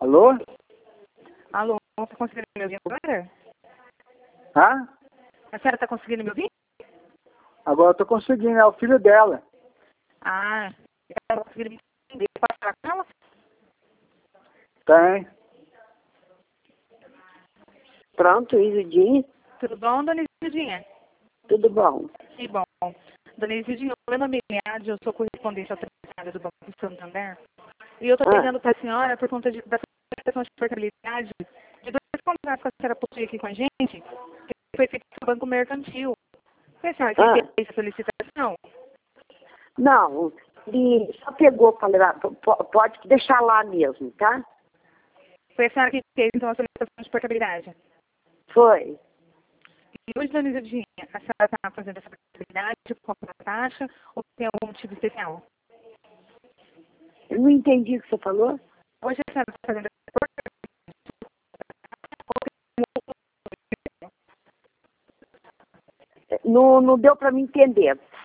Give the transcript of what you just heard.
Alô? Alô, tá conseguindo me ouvir agora? Hã? A senhora tá conseguindo me ouvir? Agora eu tô conseguindo, é o filho dela. Ah, ela tá conseguindo me entender. Posso falar com ela? Tem. Pronto, Isudinha, Tudo bom, dona Isidinha? tudo bom? Que bom. Dona Isidinha, meu nome é Eliade, eu sou correspondente autorizada do Banco do Santander. E eu tô ligando para a senhora por conta da solicitação de portabilidade de dois contratos que a senhora possui aqui com a gente, que foi feito pelo Banco Mercantil. Foi a senhora que fez essa solicitação? Não, ele só pegou para levar, pode deixar lá mesmo, tá? Foi a senhora que fez, então, a solicitação de portabilidade? Foi. E hoje, dona Isidinha, a senhora está fazendo essa portabilidade com a taxa ou tem algum motivo especial? Eu não entendi o que você falou. Hoje a senhora está fazendo essa portabilidade Não deu para me entender.